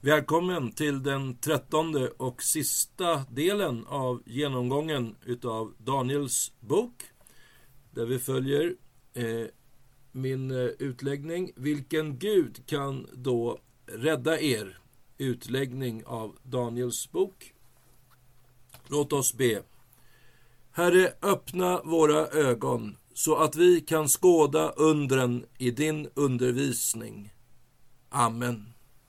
Välkommen till den 13:e och sista delen av genomgången utav Daniels bok, där vi följer min utläggning. Vilken Gud kan då rädda er? Utläggning av Daniels bok. Låt oss be. Herre, öppna våra ögon så att vi kan skåda undren i din undervisning. Amen.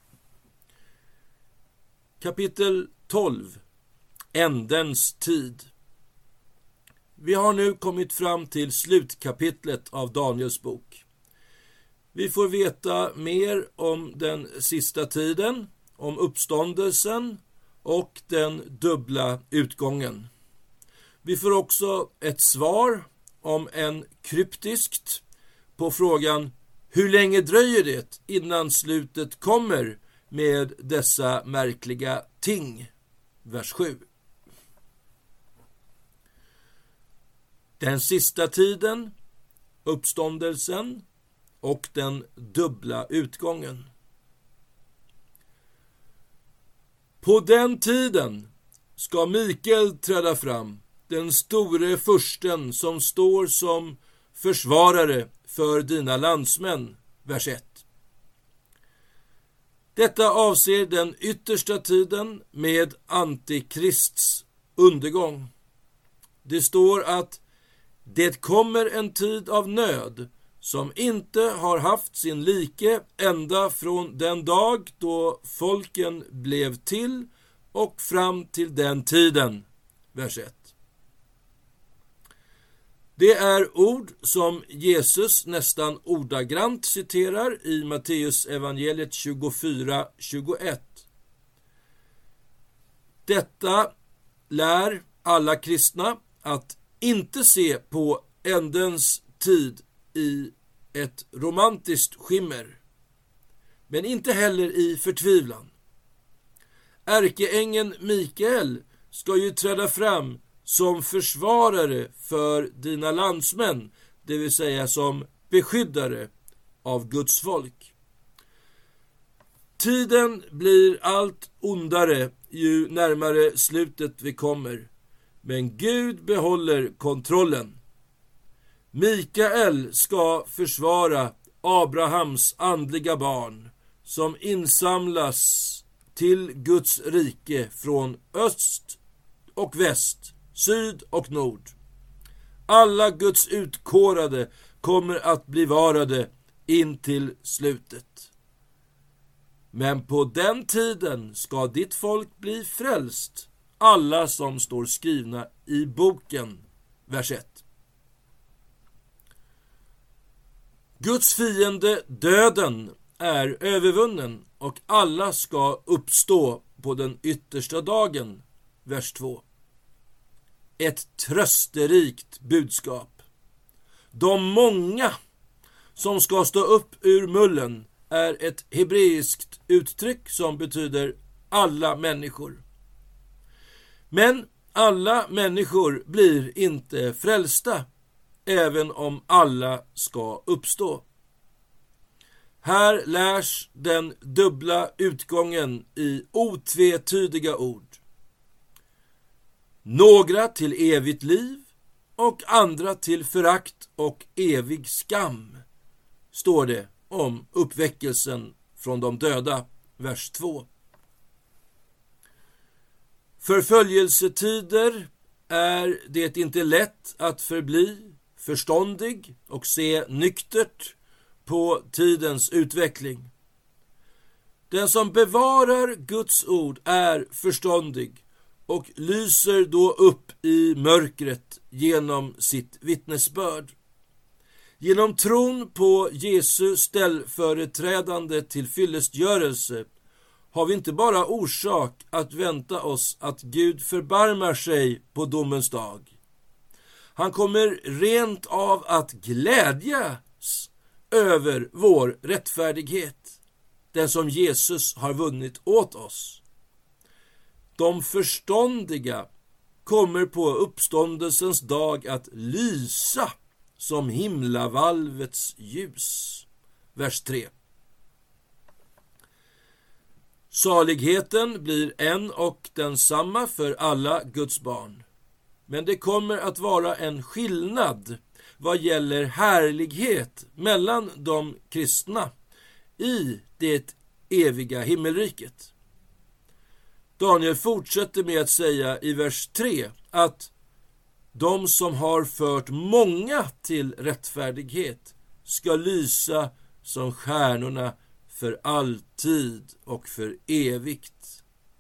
Kapitel 12. Ändens tid. Vi har nu kommit fram till slutkapitlet av Daniels bok. Vi får veta mer om den sista tiden, om uppståndelsen och den dubbla utgången. Vi får också ett svar om en kryptiskt på frågan: hur länge dröjer det innan slutet kommer med dessa märkliga ting? Vers 7. Den sista tiden, uppståndelsen och den dubbla utgången. På den tiden ska Mikael träda fram, den store fursten som står som försvarare för dina landsmän. Vers 1. Detta avser den yttersta tiden med Antikrists undergång. Det står att det kommer en tid av nöd som inte har haft sin like ända från den dag då folken blev till och fram till den tiden. Vers 1. Det är ord som Jesus nästan ordagrant citerar i Matteus evangeliet 24:21. Detta lär alla kristna att inte se på ändens tid i ett romantiskt skimmer, men inte heller i förtvivlan. Ärkeängeln Mikael ska ju träda fram som försvarare för dina landsmän, det vill säga som beskyddare av Guds folk. Tiden blir allt ondare ju närmare slutet vi kommer, men Gud behåller kontrollen. Mikael ska försvara Abrahams andliga barn som insamlas till Guds rike från öst och väst, syd och nord. Alla Guds utkårade kommer att bli varade in till slutet. Men på den tiden ska ditt folk bli frälst, alla som står skrivna i boken. Vers 1. Guds fiende döden är övervunnen och alla ska uppstå på den yttersta dagen. Vers 2. Ett trösterikt budskap. De många som ska stå upp ur mullen är ett hebreiskt uttryck som betyder alla människor. Men alla människor blir inte frälsta, även om alla ska uppstå. Här lärs den dubbla utgången i otvetydiga ord. Några till evigt liv och andra till förakt och evig skam, står det om uppväckelsen från de döda. Vers 2. Förföljelsetider är det inte lätt att förbli förståndig och se nyktert på tidens utveckling. Den som bevarar Guds ord är förståndig och lyser då upp i mörkret genom sitt vittnesbörd. Genom tron på Jesu ställföreträdande till fyllestgörelse har vi inte bara orsak att vänta oss att Gud förbarmar sig på domens dag. Han kommer rent av att glädjas över vår rättfärdighet, den som Jesus har vunnit åt oss. De förståndiga kommer på uppståndelsens dag att lysa som himlavalvets ljus. Vers 3. Saligheten blir en och densamma för alla Guds barn. Men det kommer att vara en skillnad vad gäller härlighet mellan de kristna i det eviga himmelriket. Daniel fortsätter med att säga i vers 3 att de som har fört många till rättfärdighet ska lysa som stjärnorna för alltid och för evigt.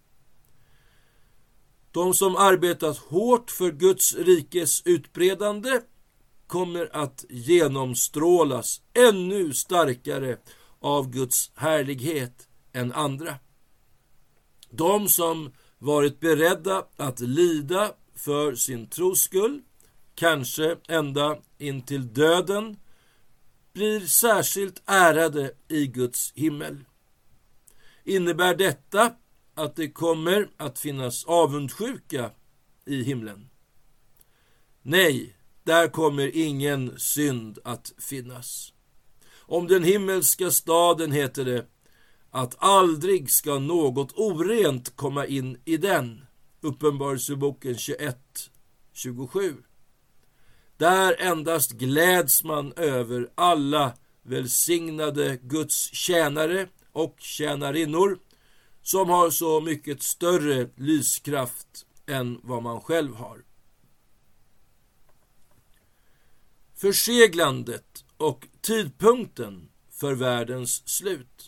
De som arbetat hårt för Guds rikes utbredande kommer att genomstrålas ännu starkare av Guds härlighet än andra. De som varit beredda att lida för sin tros skull, kanske ända in till döden, blir särskilt ärade i Guds himmel. Innebär detta att det kommer att finnas avundsjuka i himlen? Nej, där kommer ingen synd att finnas. Om den himmelska staden heter det att aldrig ska något orent komma in i den. Uppenbarelseboken 21:27. Där endast gläds man över alla välsignade Guds tjänare och tjänarinnor som har så mycket större lyskraft än vad man själv har. Förseglandet och tidpunkten för världens slut.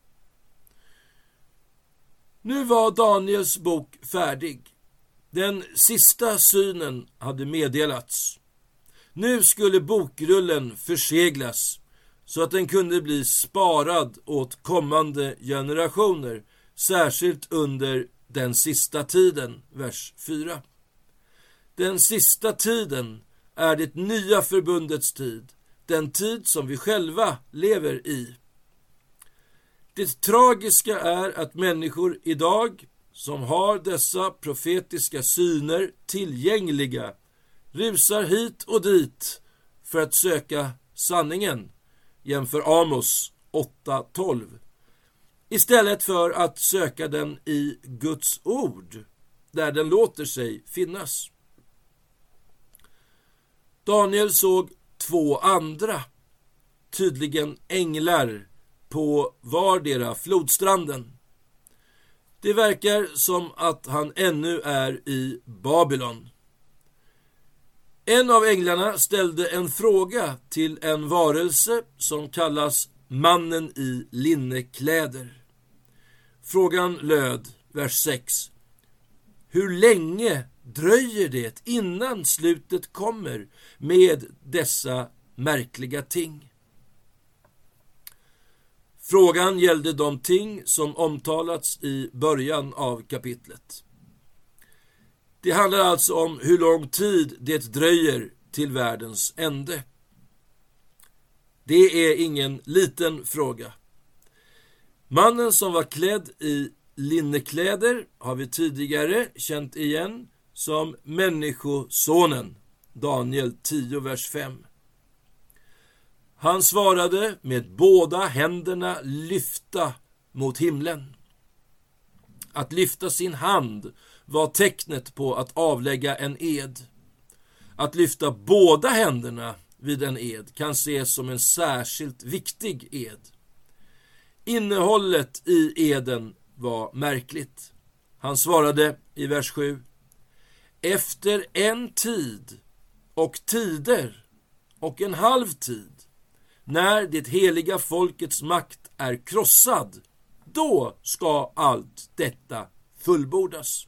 Nu var Daniels bok färdig. Den sista synen hade meddelats. Nu skulle bokrullen förseglas så att den kunde bli sparad åt kommande generationer, särskilt under den sista tiden, vers 4. Den sista tiden är det nya förbundets tid, den tid som vi själva lever i. Det tragiska är att människor idag som har dessa profetiska syner tillgängliga rusar hit och dit för att söka sanningen, jämför Amos 8:12, istället för att söka den i Guds ord, där den låter sig finnas. Daniel såg 2 andra, tydligen änglar, på vardera flodstranden. Det verkar som att han ännu är i Babylon. En av änglarna ställde en fråga till en varelse som kallas mannen i linnekläder. Frågan löd, vers 6. Hur länge dröjer det innan slutet kommer med dessa märkliga ting? Frågan gällde de ting som omtalats i början av kapitlet. Det handlar alltså om hur lång tid det dröjer till världens ände. Det är ingen liten fråga. Mannen som var klädd i linnekläder har vi tidigare känt igen som Människosonen, Daniel 10, vers 5. Han svarade med båda händerna lyfta mot himlen. Att lyfta sin hand var tecknet på att avlägga en ed. Att lyfta båda händerna vid en ed kan ses som en särskilt viktig ed. Innehållet i eden var märkligt. Han svarade i vers 7: efter en tid och tider och en halv tid, när det heliga folkets makt är krossad, då ska allt detta fullbordas.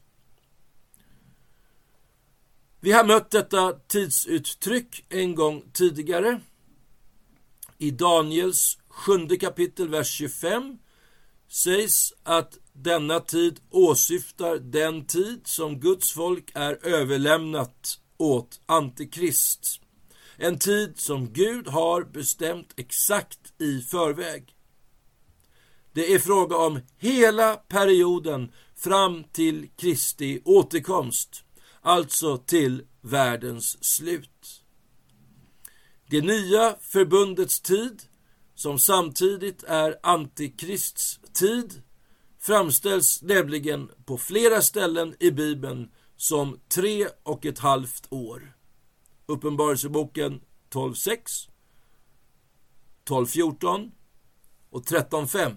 Vi har mött detta tidsuttryck en gång tidigare. I Daniels 7 kapitel, vers 25 sägs att denna tid åsyftar den tid som Guds folk är överlämnat åt Antikrist. En tid som Gud har bestämt exakt i förväg. Det är fråga om hela perioden fram till Kristi återkomst, alltså till världens slut. Det nya förbundets tid, som samtidigt är Antikrists tid, framställs nämligen på flera ställen i Bibeln som 3,5 år. Uppenbarelseboken 12:6, 12:14 och 13:5.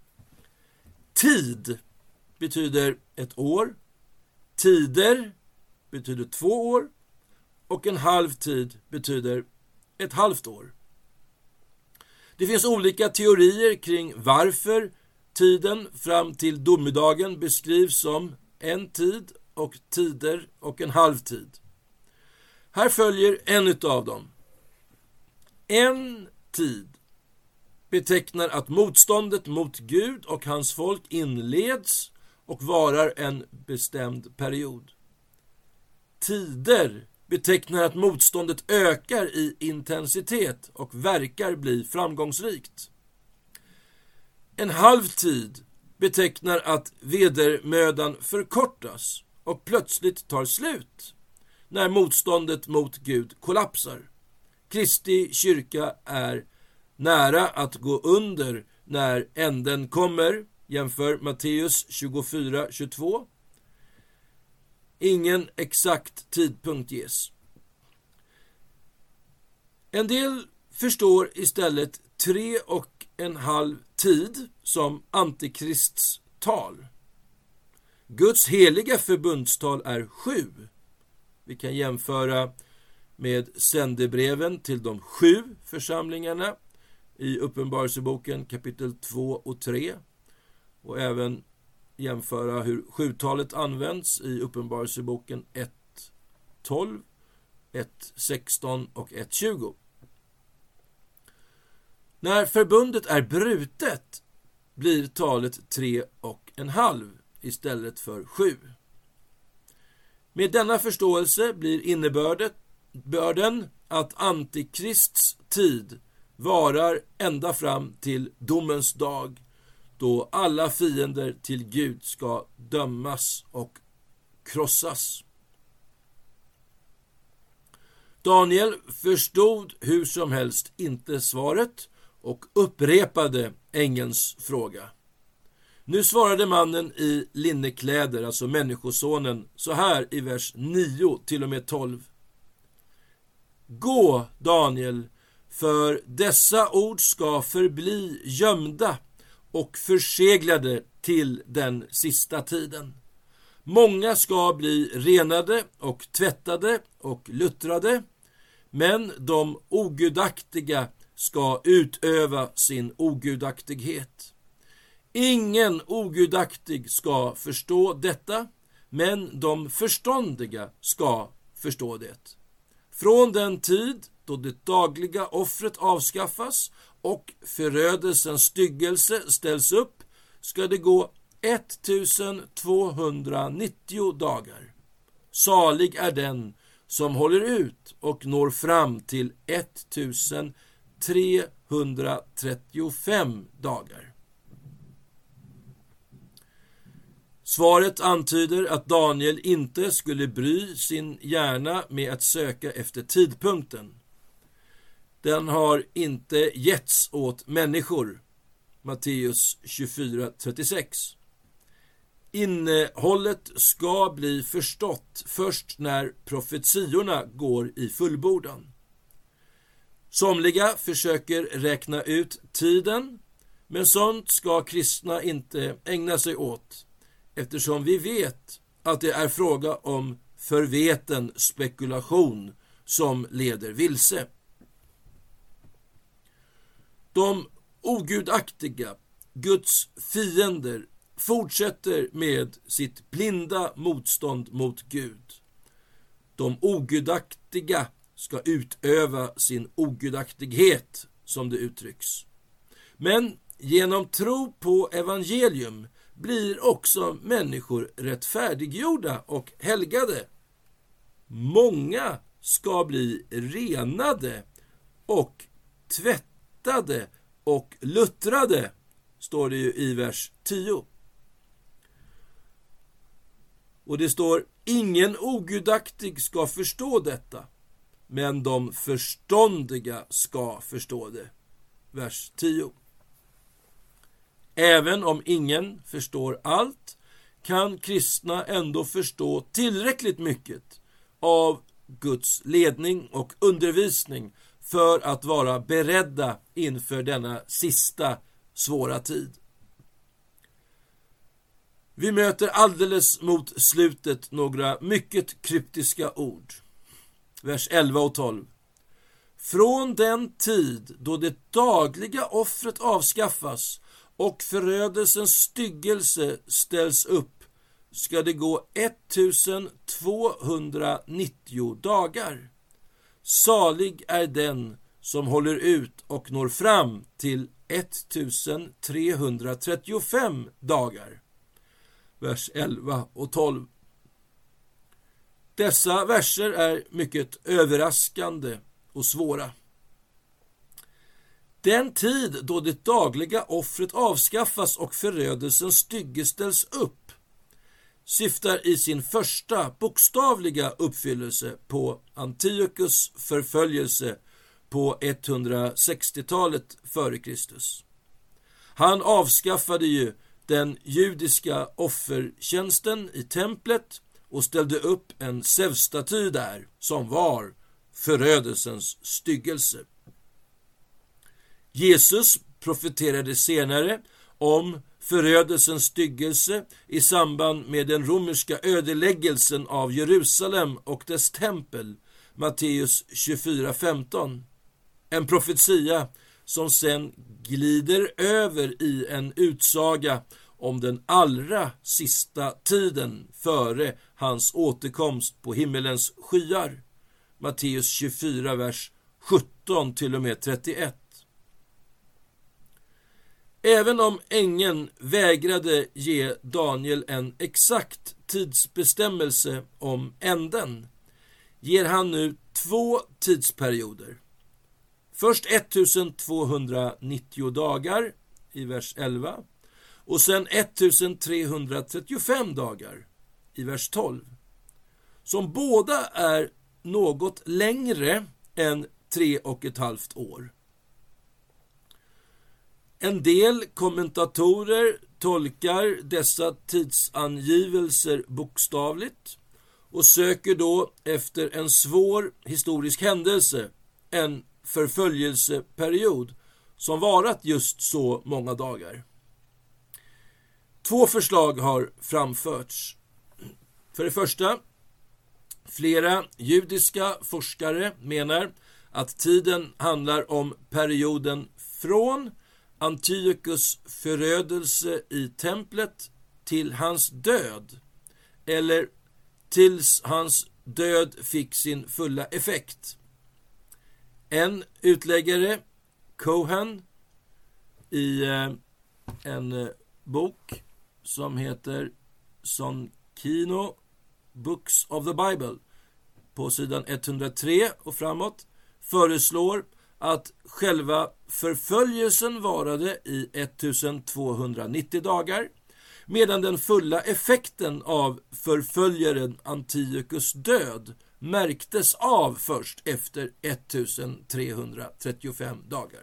Tid betyder ett år, tider betyder 2 år och en halvtid betyder ett halvt år. Det finns olika teorier kring varför tiden fram till domedagen beskrivs som en tid och tider och en halvtid. Här följer en utav dem. En tid betecknar att motståndet mot Gud och hans folk inleds och varar en bestämd period. Tider betecknar att motståndet ökar i intensitet och verkar bli framgångsrikt. En halvtid betecknar att vedermödan förkortas och plötsligt tar slut när motståndet mot Gud kollapsar. Kristi kyrka är nära att gå under när änden kommer. Jämför Matteus 24:22. Ingen exakt tidpunkt ges. En del förstår istället 3,5 tid som antikrists tal. Guds heliga förbundstal är 7. Vi kan jämföra med sändebreven till de 7 församlingarna i Uppenbarelseboken kapitel 2 och 3 och även jämföra hur 7-talet används i Uppenbarelseboken 1:12, 1:16 och 1:20. När förbundet är brutet blir talet 3,5 istället för 7. Med denna förståelse blir innebörden att antikrists tid varar ända fram till domens dag, då alla fiender till Gud ska dömas och krossas. Daniel förstod hur som helst inte svaret och upprepade ängelns fråga. Nu svarade mannen i linnekläder, alltså människosonen, så här i vers 9 till och med 12. Gå, Daniel, för dessa ord ska förbli gömda och förseglade till den sista tiden. Många ska bli renade och tvättade och luttrade, men de ogudaktiga ska utöva sin ogudaktighet. Ingen ogudaktig ska förstå detta, men de förståndiga ska förstå det. Från den tid då det dagliga offret avskaffas och förödelsens styggelse ställs upp ska det gå 1290 dagar. Salig är den som håller ut och når fram till 1335 dagar. Svaret antyder att Daniel inte skulle bry sin hjärna med att söka efter tidpunkten. Den har inte getts åt människor. Matteus 24:36. Innehållet ska bli förstått först när profetiorna går i fullbordan. Somliga försöker räkna ut tiden, men sånt ska kristna inte ägna sig åt, eftersom vi vet att det är fråga om förveten spekulation som leder vilse. De ogudaktiga, Guds fiender, fortsätter med sitt blinda motstånd mot Gud. De ogudaktiga ska utöva sin ogudaktighet, som det uttrycks. Men genom tro på evangelium blir också människor rättfärdiggjorda och helgade. Många ska bli renade och tvättade och luttrade, står det ju i vers 10. Och det står: ingen ogudaktig ska förstå detta, men de förståndiga ska förstå det. Vers 10. Även om ingen förstår allt kan kristna ändå förstå tillräckligt mycket av Guds ledning och undervisning för att vara beredda inför denna sista svåra tid. Vi möter alldeles mot slutet några mycket kryptiska ord. Vers 11 och 12. Från den tid då det dagliga offret avskaffas och förödelsens styggelse ställs upp ska det gå 1290 dagar. Salig är den som håller ut och når fram till 1335 dagar. Vers 11 och 12. Dessa verser är mycket överraskande och svåra. Den tid då det dagliga offret avskaffas och förödelsens stygge ställs upp syftar i sin första bokstavliga uppfyllelse på Antiochus förföljelse på 160-talet före Kristus. Han avskaffade ju den judiska offertjänsten i templet och ställde upp en Zeus-staty där som var förödelsens styggelse. Jesus profeterade senare om förödelsens styggelse i samband med den romerska ödeläggelsen av Jerusalem och dess tempel, Matteus 24:15. En profetia som sen glider över i en utsaga om den allra sista tiden före hans återkomst på himmelens skyar. Matteus 24, vers 17 till och med 31. Även om ängeln vägrade ge Daniel en exakt tidsbestämmelse om änden, ger han nu 2 tidsperioder. Först 1290 dagar i vers 11 och sen 1335 dagar i vers 12. Som båda är något längre än 3,5 år. En del kommentatorer tolkar dessa tidsangivelser bokstavligt och söker då efter en svår historisk händelse, en förföljelseperiod som varat just så många dagar. 2 förslag har framförts. För det första, flera judiska forskare menar att tiden handlar om perioden från Antiochus förödelse i templet till hans död, eller tills hans död fick sin fulla effekt. En utläggare, Cohen, i en bok som heter Sonkino Books of the Bible på sidan 103 och framåt, föreslår att själva förföljelsen varade i 1290 dagar, medan den fulla effekten av förföljaren Antiochus död märktes av först efter 1335 dagar.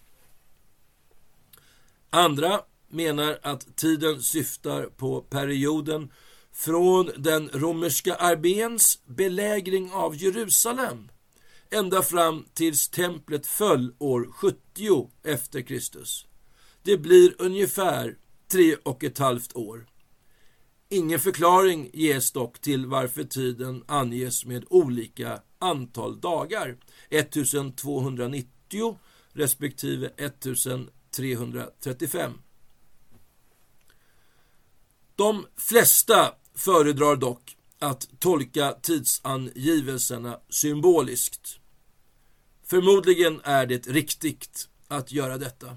Andra menar att tiden syftar på perioden från den romerska arméns belägring av Jerusalem ända fram tills templet föll år 70 efter Kristus. Det blir ungefär 3,5 år. Ingen förklaring ges dock till varför tiden anges med olika antal dagar, 1290 respektive 1335. De flesta föredrar dock att tolka tidsangivelserna symboliskt. Förmodligen är det riktigt att göra detta.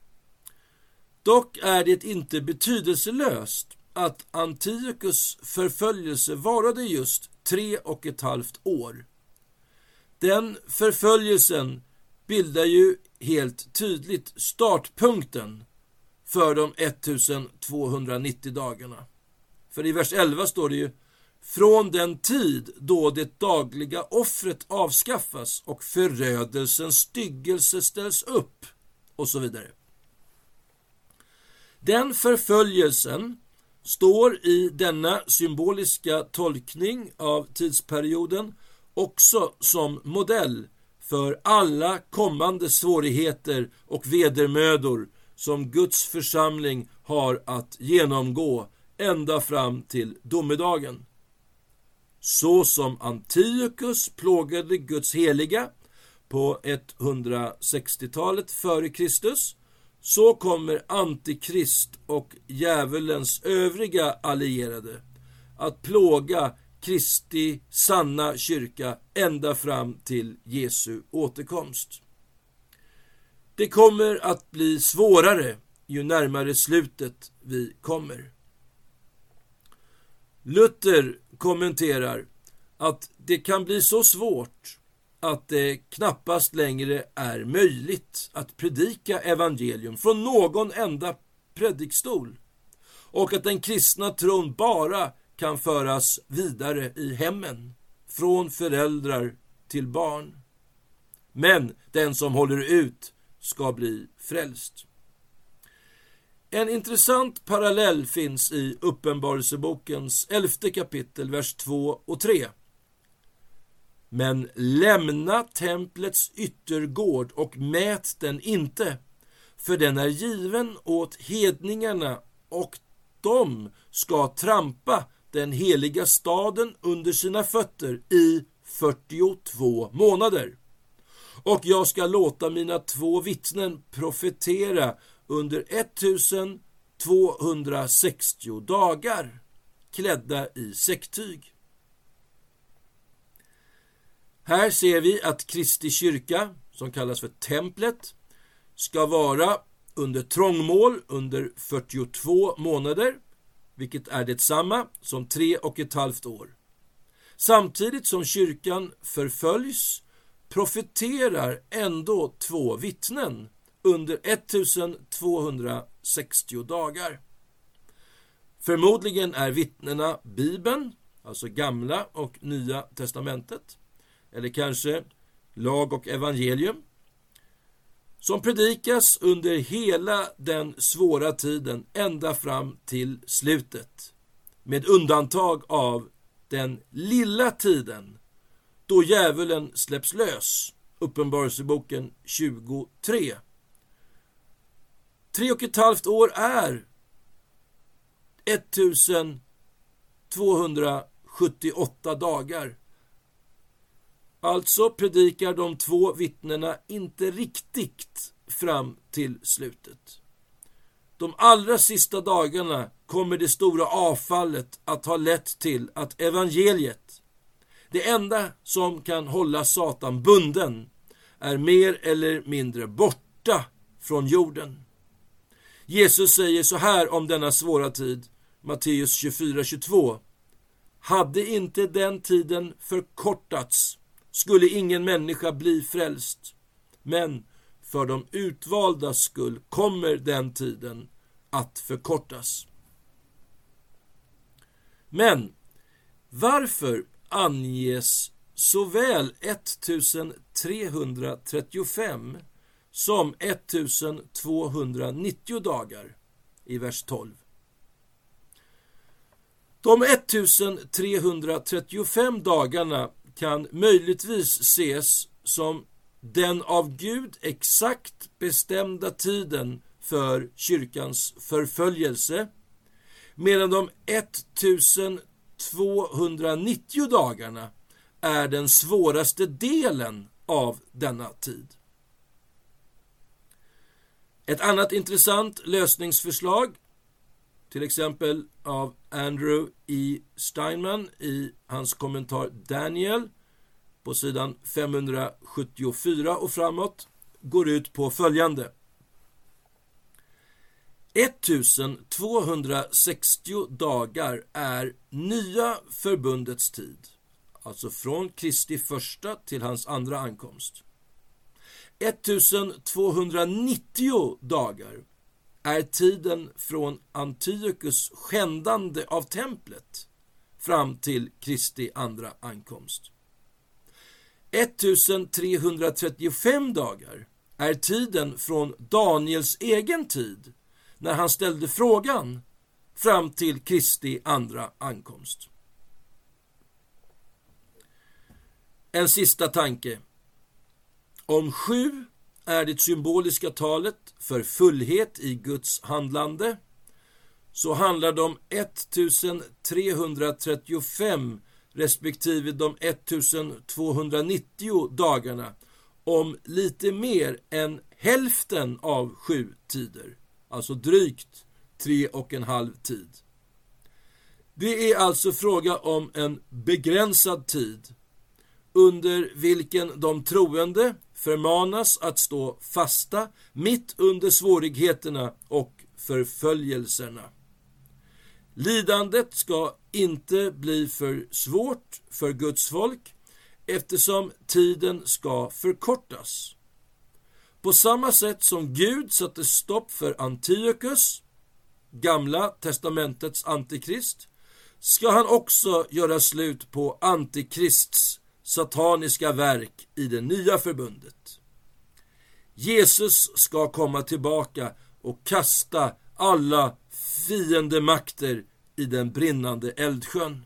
Dock är det inte betydelselöst att Antiochus förföljelse varade just 3,5 år. Den förföljelsen bildar ju helt tydligt startpunkten för de 1290 dagarna. För i vers 11 står det ju: från den tid då det dagliga offret avskaffas och förödelsens styggelse ställs upp, och så vidare. Den förföljelsen står i denna symboliska tolkning av tidsperioden också som modell för alla kommande svårigheter och vedermödor som Guds församling har att genomgå ända fram till domedagen. Så som Antiochus plågade Guds heliga på 160-talet före Kristus, så kommer Antikrist och djävulens övriga allierade att plåga Kristi sanna kyrka ända fram till Jesu återkomst. Det kommer att bli svårare ju närmare slutet vi kommer. Luther kommenterar att det kan bli så svårt att det knappast längre är möjligt att predika evangelium från någon enda predikstol, och att den kristna tron bara kan föras vidare i hemmen, från föräldrar till barn. Men den som håller ut ska bli frälst. En intressant parallell finns i Uppenbarelsebokens 11 kapitel, vers 2 och 3. Men lämna templets yttergård och mät den inte, för den är given åt hedningarna, och de ska trampa den heliga staden under sina fötter i 42 månader. Och jag ska låta mina 2 vittnen profetera under 1260 dagar, klädda i säcktyg. Här ser vi att Kristi kyrka, som kallas för templet, ska vara under trångmål under 42 månader, vilket är detsamma som 3,5 år. Samtidigt som kyrkan förföljs profeterar ändå 2 vittnen under 1260 dagar. Förmodligen är vittnena Bibeln, alltså Gamla och Nya testamentet, eller kanske lag och evangelium, som predikas under hela den svåra tiden ända fram till slutet, med undantag av den lilla tiden då djävulen släpps lös, Uppenbarelseboken 23. 3,5 år är 1278 dagar. Alltså predikar de 2 vittnena inte riktigt fram till slutet. De allra sista dagarna kommer det stora avfallet att ha lett till att evangeliet, det enda som kan hålla Satan bunden, är mer eller mindre borta från jorden. Jesus säger så här om denna svåra tid, Matteus 24:22. Hade inte den tiden förkortats skulle ingen människa bli frälst, men för de utvalda skull kommer den tiden att förkortas. Men varför anges såväl 1335 som 1290 dagar i vers 12? De 1335 dagarna kan möjligtvis ses som den av Gud exakt bestämda tiden för kyrkans förföljelse, medan de 1290 dagarna är den svåraste delen av denna tid. Ett annat intressant lösningsförslag, till exempel av Andrew E. Steinman i hans kommentar Daniel på sidan 574 och framåt, går ut på följande. 1260 dagar är nya förbundets tid, alltså från Kristi första till hans andra ankomst. 1290 dagar är tiden från Antiochus skändande av templet fram till Kristi andra ankomst. 1335 dagar är tiden från Daniels egen tid när han ställde frågan fram till Kristi andra ankomst. En sista tanke. Om 7 är det symboliska talet för fullhet i Guds handlande, så handlar de 1335 respektive de 1290 dagarna om lite mer än hälften av 7 tider, alltså drygt 3,5 tid. Det är alltså fråga om en begränsad tid under vilken de troende förmanas att stå fasta mitt under svårigheterna och förföljelserna. Lidandet ska inte bli för svårt för Guds folk, eftersom tiden ska förkortas. På samma sätt som Gud satte stopp för Antiochus, Gamla testamentets antikrist, ska han också göra slut på antikrists sataniska verk i det nya förbundet. Jesus ska komma tillbaka och kasta alla fiendemakter i den brinnande eldsjön.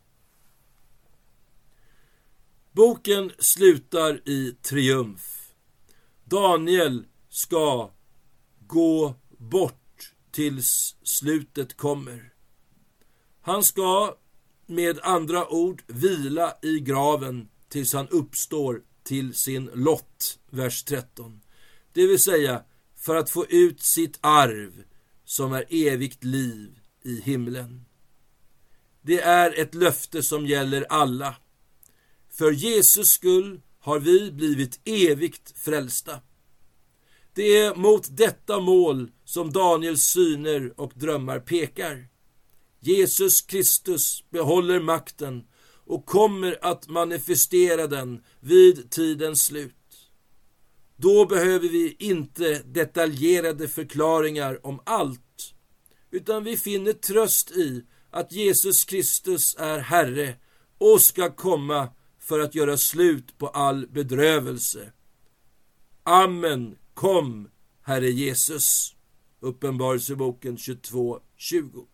Boken slutar i triumf. Daniel ska gå bort tills slutet kommer. Han ska med andra ord vila i graven tills han uppstår till sin lott, vers 13. Det vill säga för att få ut sitt arv som är evigt liv i himlen. Det är ett löfte som gäller alla. För Jesus skull har vi blivit evigt frälsta. Det är mot detta mål som Daniels syner och drömmar pekar. Jesus Kristus behåller makten och kommer att manifestera den vid tidens slut. Då behöver vi inte detaljerade förklaringar om allt, utan vi finner tröst i att Jesus Kristus är Herre och ska komma för att göra slut på all bedrövelse. Amen, kom Herre Jesus. Uppenbarelseboken 22:20.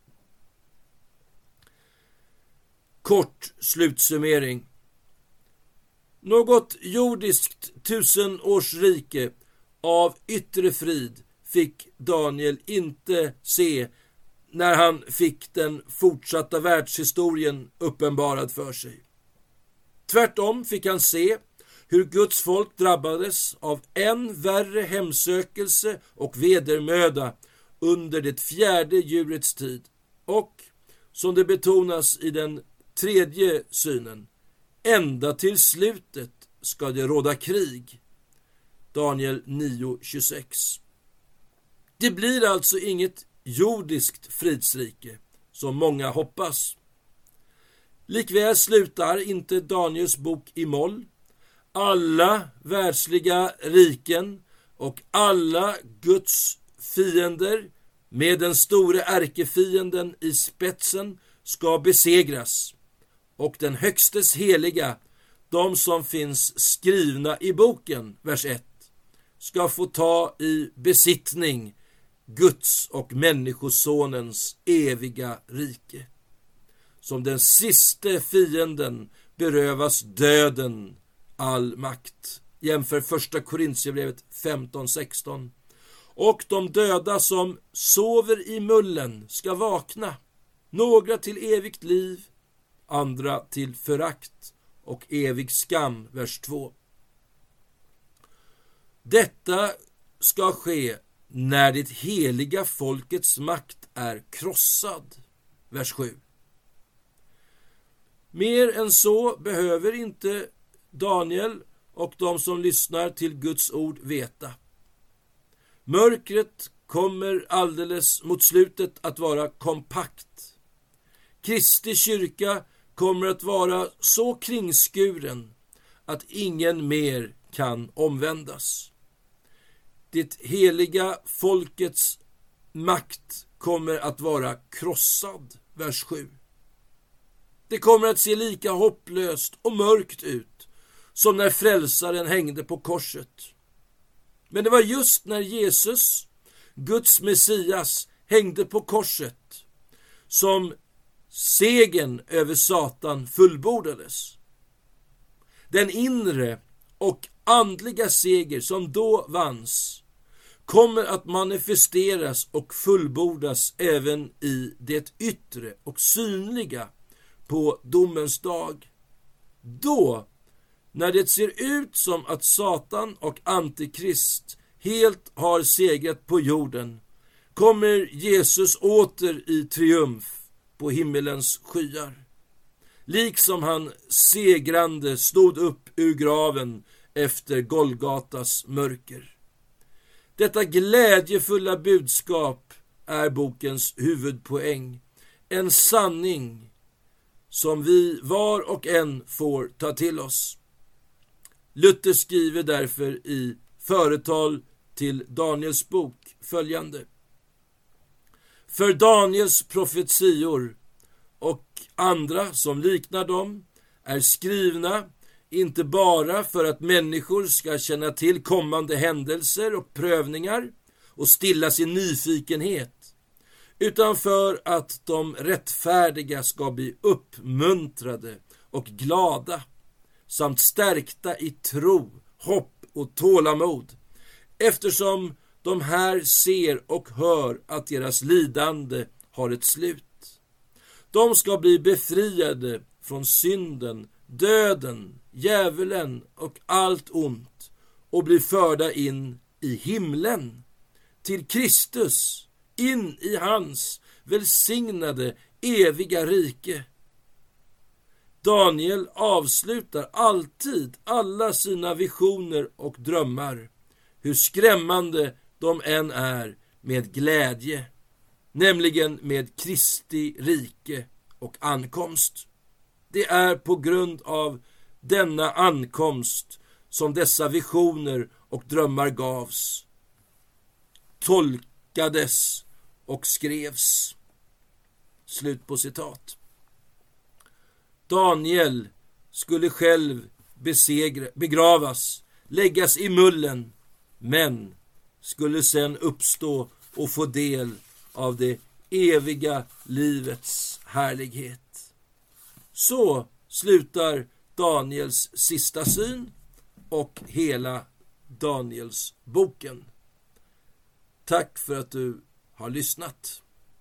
Kort slutsummering. Något jordiskt 1000-årsrike av yttre frid fick Daniel inte se när han fick den fortsatta världshistorien uppenbarad för sig. Tvärtom fick han se hur Guds folk drabbades av än värre hemsökelse och vedermöda under det 4:e djurets tid och, som det betonas i den 3:e synen, ända till slutet ska det råda krig. Daniel 9:26. Det blir alltså inget jordiskt fridsrike som många hoppas. Likväl slutar inte Daniels bok i moll. Alla världsliga riken och alla Guds fiender med den store ärkefienden i spetsen ska besegras, och den högstes heliga, de som finns skrivna i boken, vers 1, ska få ta i besittning Guds och människosonens eviga rike. Som den siste fienden berövas döden all makt. Jämför första Korintierbrevet 15:16. Och de döda som sover i mullen ska vakna, några till evigt liv, andra till förakt och evig skam, vers 2. Detta ska ske när det heliga folkets makt är krossad, vers 7. Mer än så behöver inte Daniel och de som lyssnar till Guds ord veta. Mörkret kommer alldeles mot slutet att vara kompakt. Kristi kyrka kommer att vara så kringskuren att ingen mer kan omvändas. Det heliga folkets makt kommer att vara krossad, vers 7. Det kommer att se lika hopplöst och mörkt ut som när frälsaren hängde på korset. Men det var just när Jesus, Guds Messias, hängde på korset som segern över Satan fullbordades. Den inre och andliga seger som då vanns kommer att manifesteras och fullbordas även i det yttre och synliga på domens dag. Då, när det ser ut som att Satan och Antikrist helt har segrat på jorden, kommer Jesus åter i triumf på himmelens skyar. Liksom han segrande stod upp ur graven efter Golgatas mörker. Detta glädjefulla budskap är bokens huvudpoäng. En sanning som vi var och en får ta till oss. Luther skriver därför i företal till Daniels bok följande: För Daniels profetior och andra som liknar dem är skrivna inte bara för att människor ska känna till kommande händelser och prövningar och stilla sin nyfikenhet, utan för att de rättfärdiga ska bli uppmuntrade och glada samt stärkta i tro, hopp och tålamod, eftersom de här ser och hör att deras lidande har ett slut. De ska bli befriade från synden, döden, djävulen och allt ont och bli förda in i himlen, till Kristus, in i hans välsignade eviga rike. Daniel avslutar alltid alla sina visioner och drömmar, hur skrämmande de än är, med glädje, nämligen med Kristi rike och ankomst. Det är på grund av denna ankomst som dessa visioner och drömmar gavs, tolkades och skrevs. Slut på citat. Daniel skulle själv begravas, läggas i mullen, men skulle sen uppstå och få del av det eviga livets härlighet. Så slutar Daniels sista syn och hela Daniels boken. Tack för att du har lyssnat.